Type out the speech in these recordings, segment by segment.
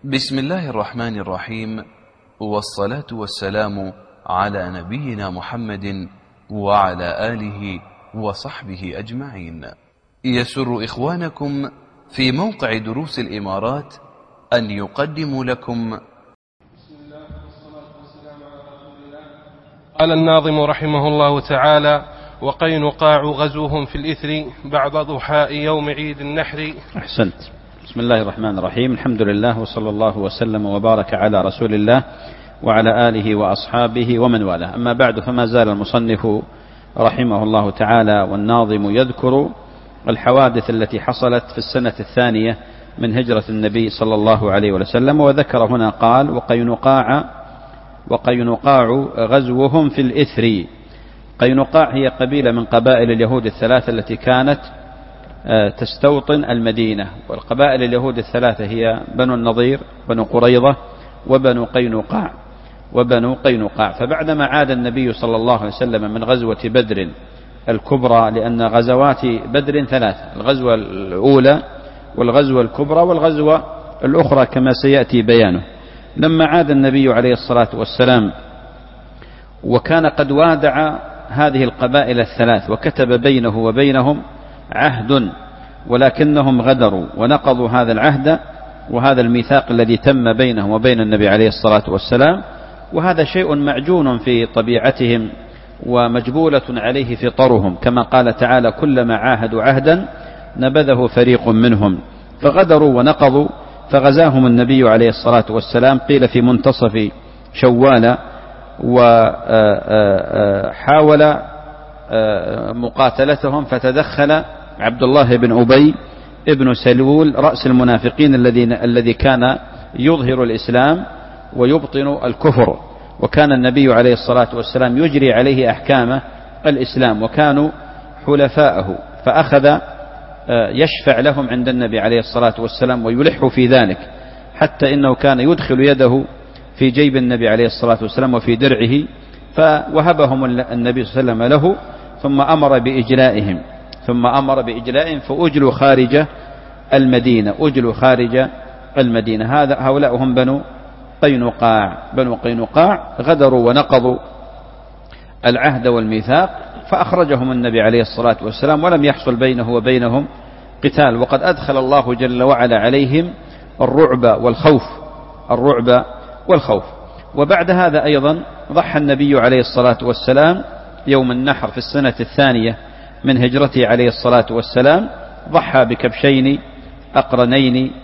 بسم الله الرحمن الرحيم، والصلاة والسلام على نبينا محمد وعلى آله وصحبه أجمعين. يسر إخوانكم في موقع دروس الإمارات أن يقدموا لكم بسم الله والصلاة والسلام على رسول الله. قال الناظم رحمه الله تعالى: وقينقاع غزوهم في الإثر بعد ضحاء يوم عيد النحر. أحسنت. بسم الله الرحمن الرحيم، الحمد لله وصلى الله وسلم وبارك على رسول الله وعلى آله وأصحابه ومن والاه. أما بعد، فما زال المصنف رحمه الله تعالى والناظم يذكر الحوادث التي حصلت في السنة الثانية من هجرة النبي صلى الله عليه وسلم، وذكر هنا قال: وقينقاع غزوهم في الإثر. قينقاع هي قبيلة من قبائل اليهود الثلاثة التي كانت تستوطن المدينة، والقبائل اليهود الثلاثة هي بنو النضير، بنو قريظة، وبنو قينقاع. فبعدما عاد النبي صلى الله عليه وسلم من غزوة بدر الكبرى، لأن غزوات بدر ثلاثة: الغزوة الأولى والغزوة الكبرى والغزوة الأخرى كما سيأتي بيانه. لما عاد النبي عليه الصلاة والسلام وكان قد وادع هذه القبائل الثلاث وكتب بينه وبينهم عهد، ولكنهم غدروا ونقضوا هذا العهد وهذا الميثاق الذي تم بينهم وبين النبي عليه الصلاة والسلام، وهذا شيء معجون في طبيعتهم ومجبولة عليه فطرهم، كما قال تعالى: كلما عاهدوا عهدا نبذه فريق منهم. فغدروا ونقضوا، فغزاهم النبي عليه الصلاة والسلام قيل في منتصف شوال، وحاول مقاتلتهم، فتدخل عبد الله بن أبي ابن سلول رأس المنافقين الذي كان يظهر الإسلام ويبطن الكفر، وكان النبي عليه الصلاة والسلام يجري عليه أحكام الإسلام وكانوا حلفاءه، فأخذ يشفع لهم عند النبي عليه الصلاة والسلام ويلح في ذلك، حتى إنه كان يدخل يده في جيب النبي عليه الصلاة والسلام وفي درعه، فوهبهم النبي صلى الله عليه وسلم له، ثم أمر بإجلائهم فأجلوا خارج المدينة. هؤلاء هم بنو قينقاع غدروا ونقضوا العهد والميثاق، فأخرجهم النبي عليه الصلاة والسلام، ولم يحصل بينه وبينهم قتال، وقد أدخل الله جل وعلا عليهم الرعب والخوف. وبعد هذا أيضا ضحى النبي عليه الصلاة والسلام يوم النحر في السنة الثانية من هجرته عليه الصلاة والسلام، ضحى بكبشين أقرنين،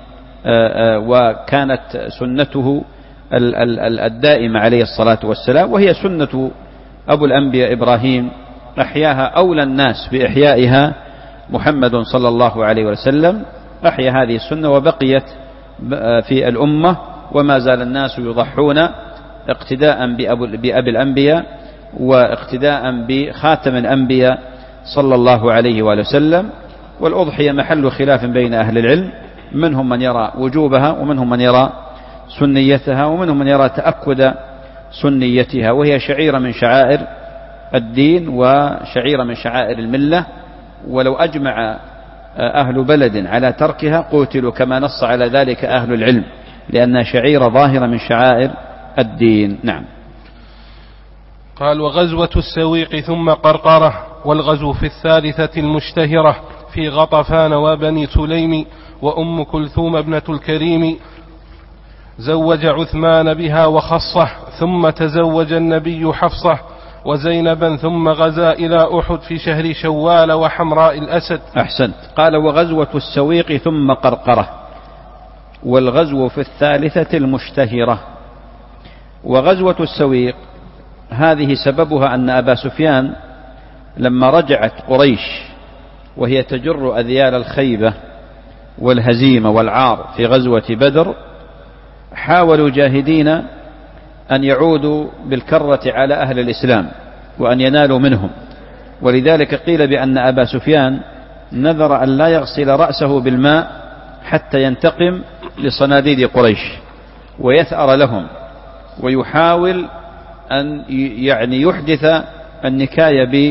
وكانت سنته الدائمة عليه الصلاة والسلام، وهي سنة أبو الأنبياء إبراهيم، أحياها أولى الناس بإحيائها محمد صلى الله عليه وسلم، أحيا هذه السنة وبقيت في الأمة، وما زال الناس يضحون اقتداء بأبي الأنبياء واقتداء بخاتم الأنبياء صلى الله عليه وسلم. والأضحية محل خلاف بين أهل العلم، منهم من يرى وجوبها، ومنهم من يرى سنيتها، ومنهم من يرى تأكد سنيتها، وهي شعيرة من شعائر الدين وشعيرة من شعائر الملة، ولو أجمع أهل بلد على تركها قتلوا، كما نص على ذلك أهل العلم، لأنها شعيرة ظاهرة من شعائر الدين. نعم. قال: وغزوة السويق ثم قرقرة، والغزو في الثالثة المشتهرة في غطفان وبني سليم، وأم كلثوم ابنة الكريم زوج عثمان بها وخصه، ثم تزوج النبي حفصة وزينبا، ثم غزا إلى أحد في شهر شوال وحمراء الأسد. أحسنت. قال: وغزوة السويق ثم قرقرة، والغزو في الثالثة المشتهرة. وغزوة السويق هذه سببها أن أبا سفيان لما رجعت قريش وهي تجر أذيال الخيبة والهزيمة والعار في غزوة بدر، حاولوا جاهدين أن يعودوا بالكرة على أهل الإسلام وأن ينالوا منهم، ولذلك قيل بأن أبا سفيان نذر أن لا يغسل رأسه بالماء حتى ينتقم لصناديد قريش ويثأر لهم، ويحاول أن يحدث النكاية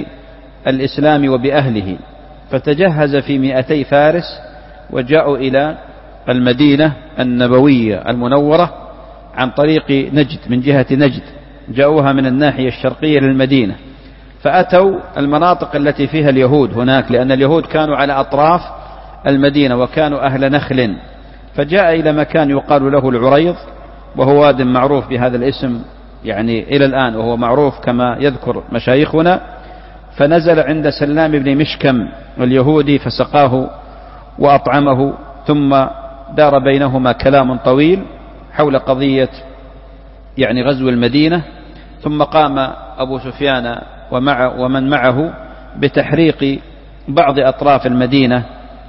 بالإسلام وبأهله، فتجهز في 200 فارس وجاءوا إلى المدينة النبوية المنورة عن طريق نجد، من جهة نجد، جاءوها من الناحية الشرقية للمدينة، فأتوا المناطق التي فيها اليهود هناك، لأن اليهود كانوا على أطراف المدينة وكانوا أهل نخل، فجاء إلى مكان يقال له العريض، وهو واد معروف بهذا الاسم يعني إلى الآن، وهو معروف كما يذكر مشايخنا. فنزل عند سلام بن مشكم اليهودي فسقاه وأطعمه، ثم دار بينهما كلام طويل حول قضية يعني غزو المدينة. ثم قام أبو سفيان ومن معه بتحريق بعض أطراف المدينة،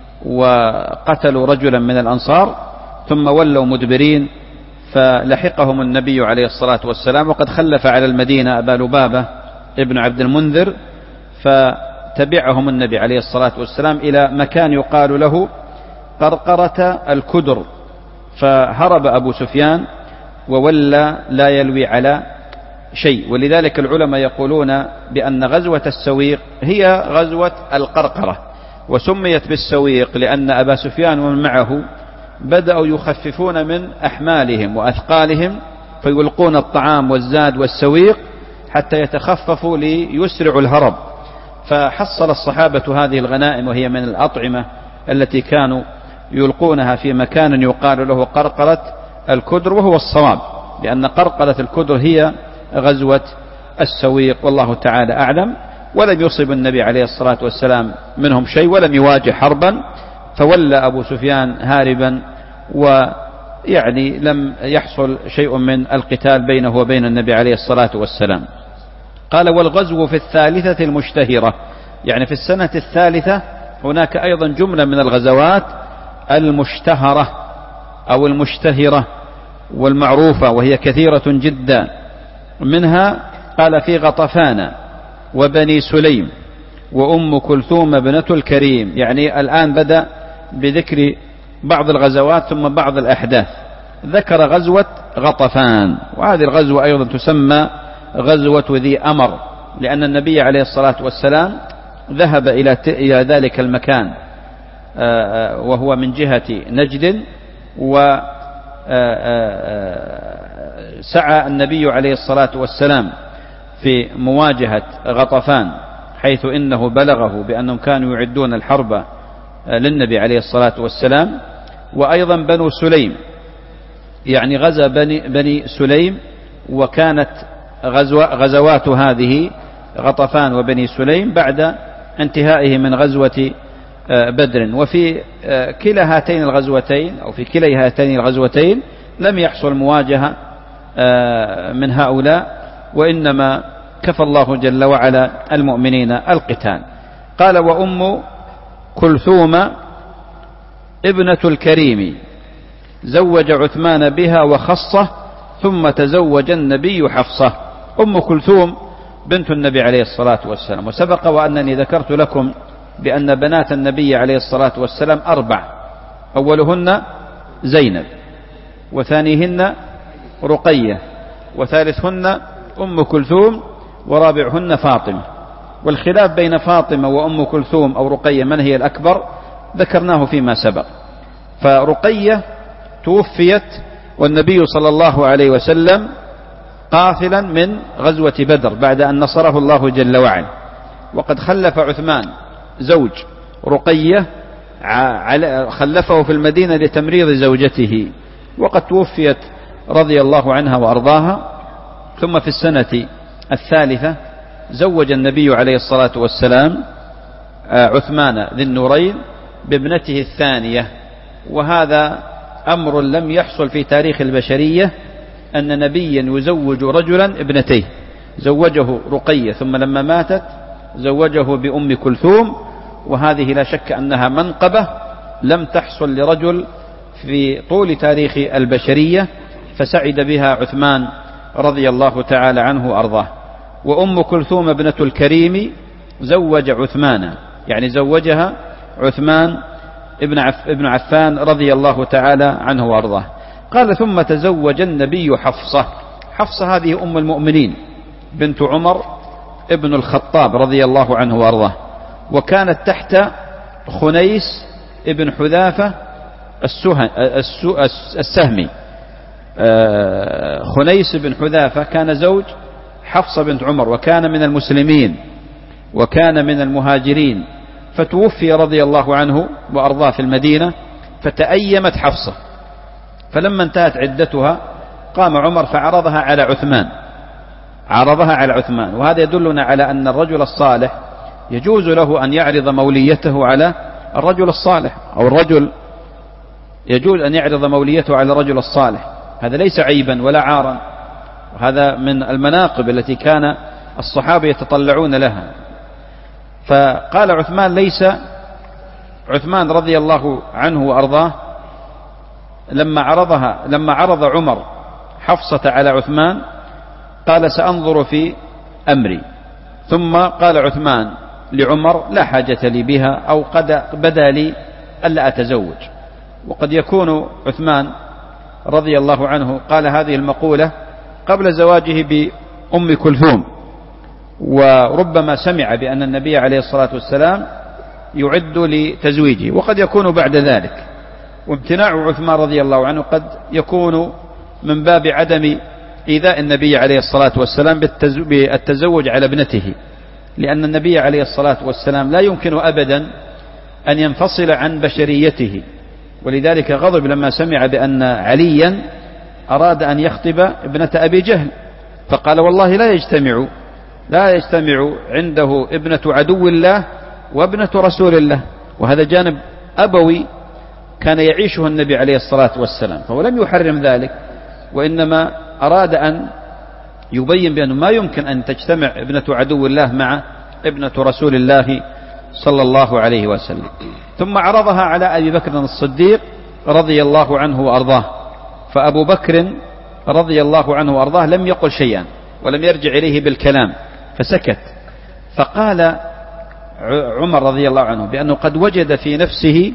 وقتلوا رجلا من الأنصار، ثم ولوا مدبرين، فلحقهم النبي عليه الصلاة والسلام، وقد خلف على المدينة أبا لبابة ابن عبد المنذر، فتبعهم النبي عليه الصلاة والسلام إلى مكان يقال له قرقرة الكدر، فهرب أبو سفيان وولى لا يلوي على شيء. ولذلك العلماء يقولون بأن غزوة السويق هي غزوة القرقرة، وسميت بالسويق لأن أبا سفيان ومن معه بدأوا يخففون من أحمالهم وأثقالهم، فيلقون الطعام والزاد والسويق حتى يتخففوا ليسرعوا الهرب. فحصل الصحابة هذه الغنائم، وهي من الأطعمة التي كانوا يلقونها في مكان يقال له قرقرة الكدر، وهو الصواب، لأن قرقرة الكدر هي غزوة السويق، والله تعالى أعلم. ولم يصب النبي عليه الصلاة والسلام منهم شيء، ولم يواجه حربا، فولى أبو سفيان هاربا، ويعني لم يحصل شيء من القتال بينه وبين النبي عليه الصلاة والسلام. قال: والغزو في الثالثة المشتهرة، يعني في السنة الثالثة هناك أيضا جملة من الغزوات المشتهرة أو المشتهرة والمعروفة، وهي كثيرة جدا. منها قال: في غطفان وبني سليم وأم كلثوم ابنة الكريم. يعني الآن بدأ بذكر بعض الغزوات ثم بعض الأحداث. ذكر غزوة غطفان، وهذه الغزوة أيضا تسمى غزوة ذي أمر، لأن النبي عليه الصلاة والسلام ذهب إلى ذلك المكان وهو من جهة نجد، وسعى النبي عليه الصلاة والسلام في مواجهة غطفان، حيث إنه بلغه بأنهم كانوا يعدون الحرب للنبي عليه الصلاة والسلام. وأيضا بنو سليم، يعني غزا بني سليم، وكانت غزوات هذه غطفان وبني سليم بعد انتهائه من غزوة بدر. وفي كلا هاتين الغزوتين أو في كلا هاتين الغزوتين لم يحصل مواجهة من هؤلاء، وإنما كفى الله جل وعلا المؤمنين القتال. قال: وأم كلثوم ابنة الكريم زوج عثمان بها وخصه، ثم تزوج النبي حفصة. أم كلثوم بنت النبي عليه الصلاة والسلام، وسبق وأنني ذكرت لكم بأن بنات النبي عليه الصلاة والسلام 4، أولهن زينب، وثانيهن رقية، وثالثهن أم كلثوم، ورابعهن فاطمة. والخلاف بين فاطمة وأم كلثوم أو رقية من هي الأكبر ذكرناه فيما سبق. فرقية توفيت والنبي صلى الله عليه وسلم قافلا من غزوة بدر بعد أن نصره الله جل وعلا، وقد خلف عثمان زوج رقية، خلفه في المدينة لتمريض زوجته، وقد توفيت رضي الله عنها وأرضاها. ثم في السنة الثالثة زوج النبي عليه الصلاة والسلام عثمان ذي النورين بابنته الثانية. وهذا أمر لم يحصل في تاريخ البشرية، أن نبيا يزوج رجلا ابنتيه. زوجه رقية، ثم لما ماتت زوجه بأم كلثوم، وهذه لا شك أنها منقبة لم تحصل لرجل في طول تاريخ البشرية، فسعد بها عثمان رضي الله تعالى عنه وأرضاه. وأم كلثوم ابنة الكريم زوج عثمان، يعني زوجها عثمان ابن عفان رضي الله تعالى عنه وأرضاه. قال: ثم تزوج النبي حفصة. حفصة هذه أم المؤمنين بنت عمر ابن الخطاب رضي الله عنه وأرضاه، وكانت تحت خنيس ابن حذافة السهمي خنيس بن حذافة كان زوج حفصة بنت عمر، وكان من المسلمين وكان من المهاجرين، فتوفي رضي الله عنه وأرضاه في المدينة، فتأيمت حفصة، فلما انتهت عدتها قام عمر فعرضها على عثمان. وهذا يدلنا على أن الرجل الصالح يجوز له أن يعرض موليته على الرجل الصالح، أو الرجل يجوز أن يعرض موليته على الرجل الصالح، هذا ليس عيبا ولا عارا، وهذا من المناقب التي كان الصحابة يتطلعون لها. فقال عثمان رضي الله عنه وأرضاه لما عرض عمر حفصة على عثمان قال سأنظر في أمري، ثم قال عثمان لعمر لا حاجة لي بها، أو قد بدا لي ألا أتزوج. وقد يكون عثمان رضي الله عنه قال هذه المقولة قبل زواجه بأم كلثوم، وربما سمع بأن النبي عليه الصلاة والسلام يعد لتزويجه، وقد يكون بعد ذلك. وامتناع عثمان رضي الله عنه قد يكون من باب عدم إيذاء النبي عليه الصلاة والسلام بالتزوج على ابنته، لأن النبي عليه الصلاة والسلام لا يمكن أبدا أن ينفصل عن بشريته، ولذلك غضب لما سمع بأن عليا أراد أن يخطب ابنة أبي جهل، فقال والله لا يجتمع عنده ابنة عدو الله وابنة رسول الله. وهذا جانب أبوي كان يعيشه النبي عليه الصلاة والسلام، فهو لم يحرم ذلك، وإنما أراد أن يبين بأنه ما يمكن أن تجتمع ابنة عدو الله مع ابنة رسول الله صلى الله عليه وسلم. ثم عرضها على أبي بكر الصديق رضي الله عنه وأرضاه، فأبو بكر رضي الله عنه وأرضاه لم يقل شيئا ولم يرجع إليه بالكلام، فسكت. فقال عمر رضي الله عنه بأنه قد وجد في نفسه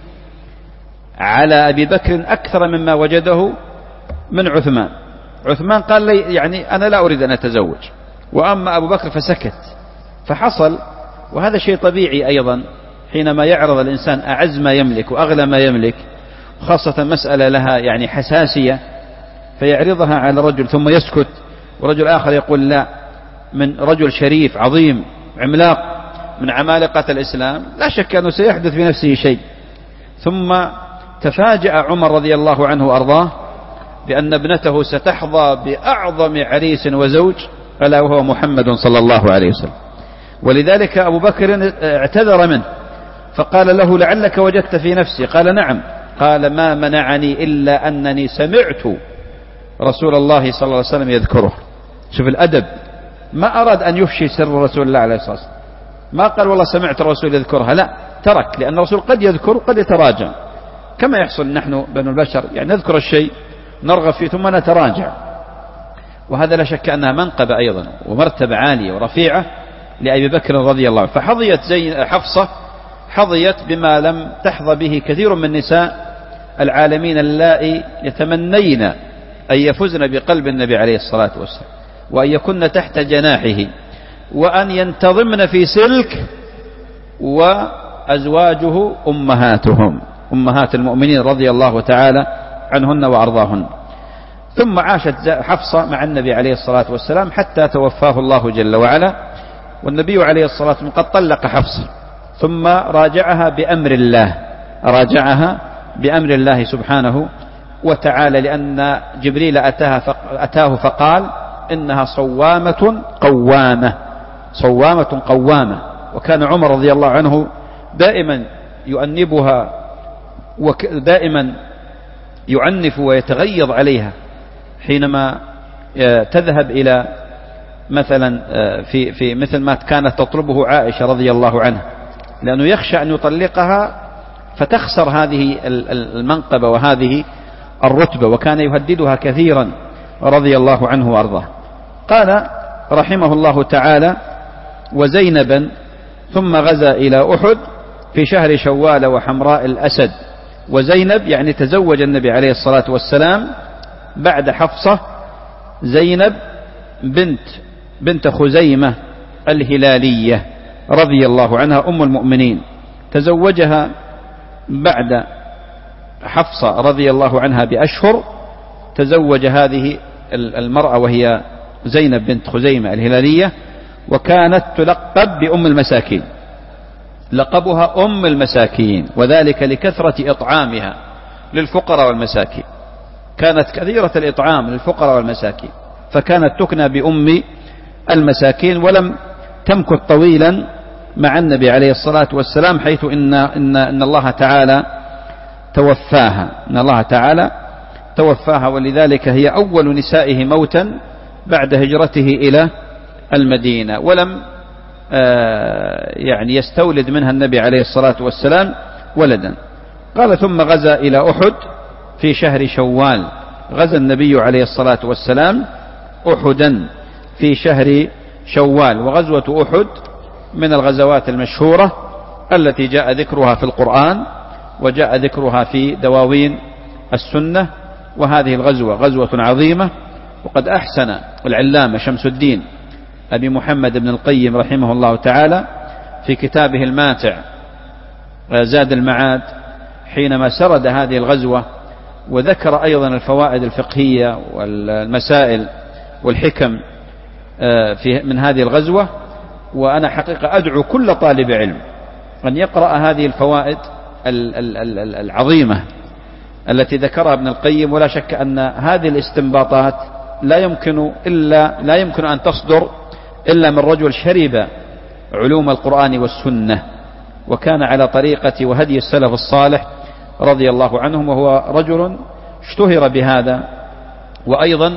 على أبي بكر أكثر مما وجده من عثمان قال لي يعني أنا لا أريد أن أتزوج، وأما أبو بكر فسكت. فحصل، وهذا شيء طبيعي أيضا حينما يعرض الإنسان أعز ما يملك وأغلى ما يملك، خاصة مسألة لها يعني حساسية، فيعرضها على رجل ثم يسكت، ورجل آخر يقول لا، من رجل شريف عظيم عملاق من عمالقة الإسلام، لا شك أنه سيحدث في نفسه شيء. ثم تفاجأ عمر رضي الله عنه وأرضاه بأن ابنته ستحظى بأعظم عريس وزوج، ألا وهو محمد صلى الله عليه وسلم. ولذلك أبو بكر اعتذر منه، فقال له لعلك وجدت في نفسي؟ قال نعم. قال ما منعني إلا أنني سمعت رسول الله صلى الله عليه وسلم يذكره. شوف الأدب، ما أراد أن يفشي سر رسول الله عليه الصلاة والسلام، ما قال والله سمعت الرسول يذكرها، لا، ترك، لأن الرسول قد يذكر قد يتراجع، كما يحصل نحن بنو البشر، يعني نذكر الشيء نرغب فيه ثم نتراجع. وهذا لا شك أنها منقبة أيضا ومرتبة عالية ورفيعة لأبي بكر رضي الله عنه. فحظيت حفصة حظيت بما لم تحظى به كثير من نساء العالمين اللائي يتمنين أن يفزن بقلب النبي عليه الصلاة والسلام، وأن يكن تحت جناحه، وأن ينتظمن في سلك، وأزواجه أمهاتهم، أمهات المؤمنين رضي الله تعالى عنهن وأرضاهن. ثم عاشت حفصة مع النبي عليه الصلاة والسلام حتى توفاه الله جل وعلا، والنبي عليه الصلاة والسلام قد طلق حفصة، ثم راجعها بأمر الله سبحانه وتعالى، لأن جبريل أتاه فقال إنها صوامة قوامة. وكان عمر رضي الله عنه دائما يؤنبها، ودائما يعنف ويتغيظ عليها حينما تذهب إلى مثلا في مثل ما كانت تطلبه عائشة رضي الله عنها، لأنه يخشى أن يطلقها فتخسر هذه المنقبة وهذه الرتبة، وكان يهددها كثيرا رضي الله عنه وأرضاه. قال رحمه الله تعالى وزينبا، ثم غزا إلى أحد في شهر شوال وحمراء الأسد. وزينب يعني تزوج النبي عليه الصلاة والسلام بعد حفصة زينب بنت خزيمة الهلالية رضي الله عنها أم المؤمنين، تزوجها بعد حفصة رضي الله عنها بأشهر تزوج هذه المرأة وهي زينب بنت خزيمة الهلالية، وكانت تلقب بأم المساكين، لقبها أم المساكين، وذلك لكثرة إطعامها للفقراء والمساكين، كانت كثيرة الإطعام للفقراء والمساكين، فكانت تكنى بأم المساكين. ولم تمكث طويلا مع النبي عليه الصلاة والسلام، حيث إن الله تعالى توفاها، ولذلك هي أول نسائه موتا بعد هجرته إلى المدينة، ولم يعني يستولد منها النبي عليه الصلاة والسلام ولدا. قال ثم غزا إلى أحد في شهر شوال، غزا النبي عليه الصلاة والسلام أحدا في شهر شوال. وغزوة أحد من الغزوات المشهورة التي جاء ذكرها في القرآن وجاء ذكرها في دواوين السنة، وهذه الغزوة غزوة عظيمة. وقد أحسن العلامة شمس الدين أبي محمد بن القيم رحمه الله تعالى في كتابه الماتع زاد المعاد حينما سرد هذه الغزوة، وذكر أيضا الفوائد الفقهية والمسائل والحكم من هذه الغزوة. وأنا حقيقة أدعو كل طالب علم أن يقرأ هذه الفوائد العظيمة التي ذكرها ابن القيم. ولا شك أن هذه الاستنباطات لا يمكن أن تصدر إلا من رجل شرب علوم القرآن والسنة، وكان على طريقة وهدي السلف الصالح رضي الله عنهم، وهو رجل اشتهر بهذا، وأيضا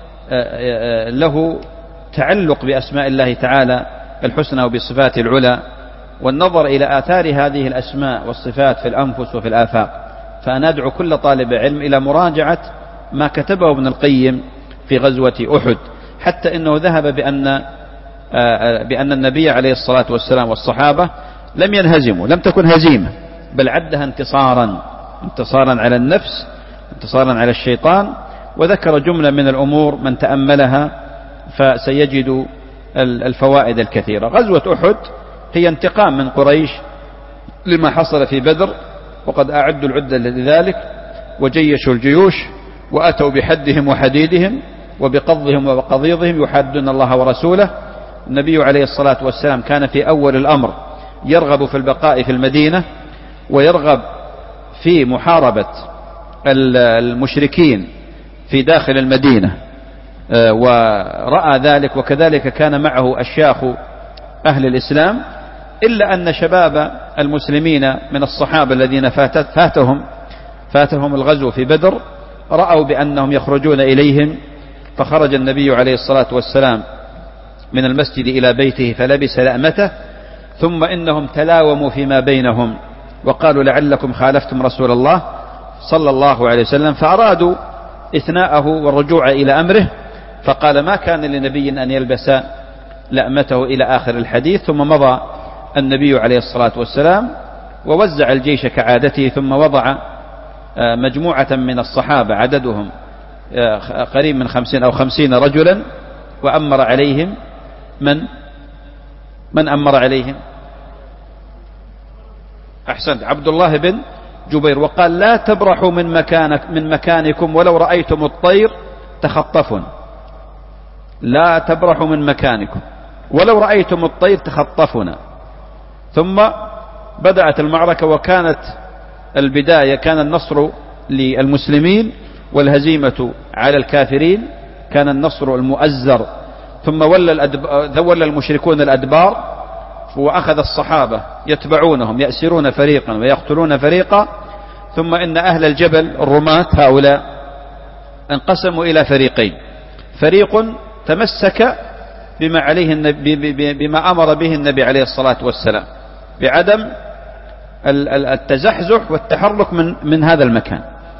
له تعلق بأسماء الله تعالى الحسنى وبصفات العلى، والنظر إلى آثار هذه الأسماء والصفات في الأنفس وفي الآفاق. فأنا أدعو كل طالب علم إلى مراجعة ما كتبه ابن القيم في غزوة أحد، حتى إنه ذهب بأن النبي عليه الصلاة والسلام والصحابة لم ينهزموا، لم تكن هزيمة، بل عدها انتصارا على النفس، انتصارا على الشيطان. وذكر جملة من الأمور من تأملها فسيجد الفوائد الكثيرة. غزوة أحد هي انتقام من قريش لما حصل في بدر، وقد أعدوا العدة لذلك وجيشوا الجيوش وأتوا بحدهم وحديدهم وبقضهم وقضيضهم يحادون الله ورسوله. النبي عليه الصلاة والسلام كان في أول الأمر يرغب في البقاء في المدينة، ويرغب في محاربة المشركين في داخل المدينة، ورأى ذلك، وكذلك كان معه أشياخ أهل الإسلام، إلا أن شباب المسلمين من الصحابة الذين فاتهم الغزو في بدر رأوا بأنهم يخرجون إليهم، فخرج النبي عليه الصلاة والسلام من المسجد إلى بيته فلبس لأمته، ثم إنهم تلاوموا فيما بينهم وقالوا لعلكم خالفتم رسول الله صلى الله عليه وسلم، فأرادوا إثناءه والرجوع إلى أمره، فقال ما كان لنبي أن يلبس لأمته إلى آخر الحديث. ثم مضى النبي عليه الصلاة والسلام ووزع الجيش كعادته، ثم وضع مجموعة من الصحابة عددهم قريب من 50 أو 50 رجلا، وأمر عليهم من أمر عليهم؟ أحسنت، عبد الله بن جبير. وقال لا تبرحوا من مكانكم ولو رأيتم الطير تخطفون، لا تبرحوا من مكانكم ولو رأيتم الطير تخطفنا. ثم بدأت المعركة، وكانت البداية كان النصر للمسلمين والهزيمة على الكافرين، كان النصر المؤزر. ثم ولى المشركون الأدبار، وأخذ الصحابة يتبعونهم يأسرون فريقا ويقتلون فريقا. ثم إن أهل الجبل الرماة هؤلاء انقسموا إلى فريقين، فريق تمسك بما أمر به النبي عليه الصلاة والسلام بعدم التزحزح والتحرك من هذا المكان،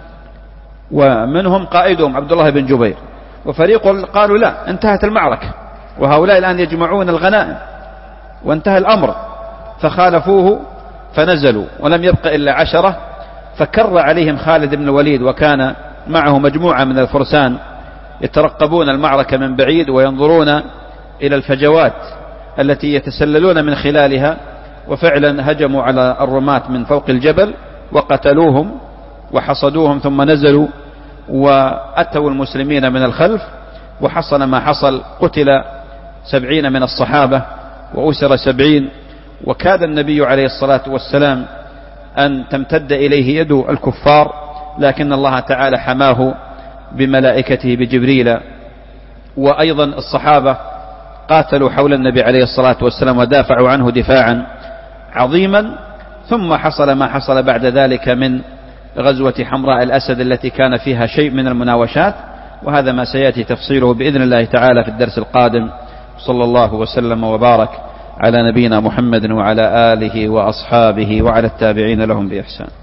ومنهم قائدهم عبد الله بن جبير. وفريق قالوا لا، انتهت المعركة وهؤلاء الآن يجمعون الغنائم وانتهى الأمر، فخالفوه فنزلوا ولم يبق إلا 10. فكر عليهم خالد بن الوليد، وكان معه مجموعة من الفرسان يترقبون المعركة من بعيد وينظرون إلى الفجوات التي يتسللون من خلالها، وفعلا هجموا على الرماة من فوق الجبل وقتلوهم وحصدوهم ثم نزلوا وأتوا المسلمين من الخلف، وحصل ما حصل، قتل 70 من الصحابة وأسر 70، وكاد النبي عليه الصلاة والسلام أن تمتد إليه يد الكفار، لكن الله تعالى حماه بملائكته بجبريل. وأيضا الصحابة قاتلوا حول النبي عليه الصلاة والسلام ودافعوا عنه دفاعا عظيما. ثم حصل ما حصل بعد ذلك من غزوة حمراء الأسد التي كان فيها شيء من المناوشات، وهذا ما سيأتي تفصيله بإذن الله تعالى في الدرس القادم. صلى الله وسلم وبارك على نبينا محمد وعلى آله وأصحابه وعلى التابعين لهم بإحسان.